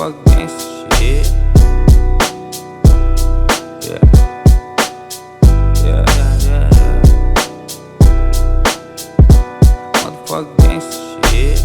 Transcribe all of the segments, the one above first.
Motherfuck gangsta shit. Yeah. Yeah, yeah, yeah, yeah. Motherfuck gangsta shit.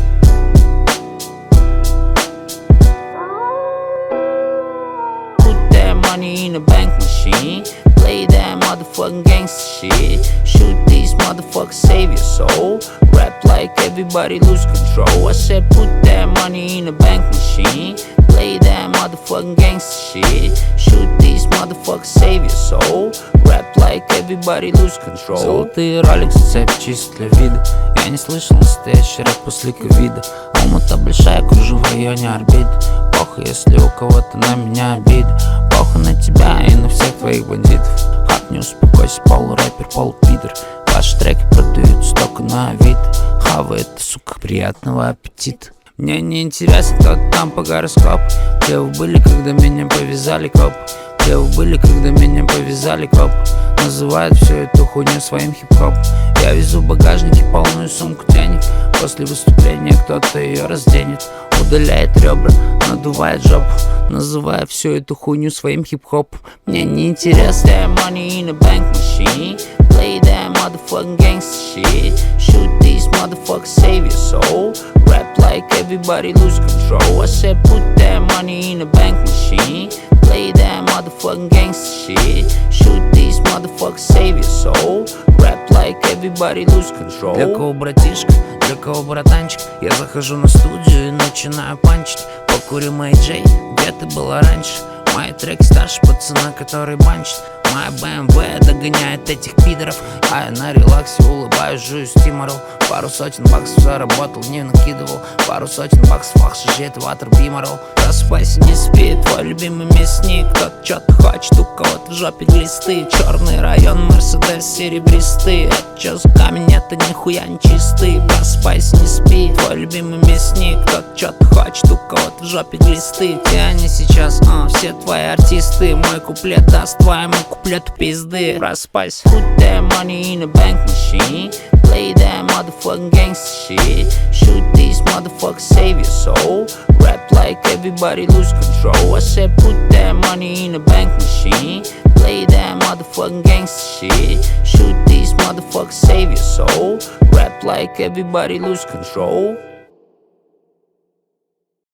Put that money in a bank machine. Play that motherfucking gangsta shit. Shoot these motherfuckers, save your soul. Rap like everybody lose control. I said put that money in a bank machine. Play that motherfucking gangsta shit. Shoot these motherfuckers, save your soul. Rap like everybody lose control. Золотые роликсы, цепь чист для вида. Я не слышал настоящий рэп после ковида. Алмата большая, кружу в районе орбиты. Похуй, если у кого-то на меня обида. Похуй на тебя и на всех твоих бандитов. Хап, не успокойся, полурэпер, полупидор. Ваши треки продаются только на Авито. Хавай это, сука, приятного аппетита. Мне не интересно, кто там по гороскопу. Где вы были, когда меня повязали коп? Где вы были, когда меня повязали коп? Называют всю эту хуйню своим хип-хоп. Я везу в багажнике полную сумку денег. После выступления кто-то ее разденет. Удаляет ребра, надувает жопу, называя всю эту хуйню своим хип-хоп. Мне не интересно. That money in a bank machine. Play that motherfucking gangsta shit. Shoot these motherfuckers, save your soul. Rap like everybody lose control. I said put that money in a bank machine. Play that motherfucking gangsta shit. Shoot these motherfuckers, save your soul. Rap like everybody lose control. Для кого братишка, для кого братанчик? Я захожу на студию и начинаю панчить. Покурю Мэй Джей, где ты была раньше? Мои треки старше пацана, который банчит. Моя BMW догоняет этих пидоров. А я на релаксе улыбаюсь, жую стиморол. Пару сотен баксов заработал, не накидывал. Пару сотен баксов, ах, шажет ватер биморол. Просыпайся, не спи, твой любимый мясник. Кто-то что-то хочет, у кого-то в жопе глисты. Черный район, Мерседес серебристый. Это чё за камень, это нихуя не чистый. Просыпайся, не спи, твой любимый мясник. Кто-то что-то хочет, у кого-то в жопе глисты. Те они сейчас, все твои артисты. Мой куплет даст твоему куплету пизды. Просыпайся. Put that money in a bank machine. Play that motherfucking gangsta shit. Shoot these motherfuckers, save your soul. Rap like everybody lose control. I said put that money in a bank machine. Play that motherfucking gangsta shit. Shoot these motherfuckers, save your soul. Rap like everybody lose control.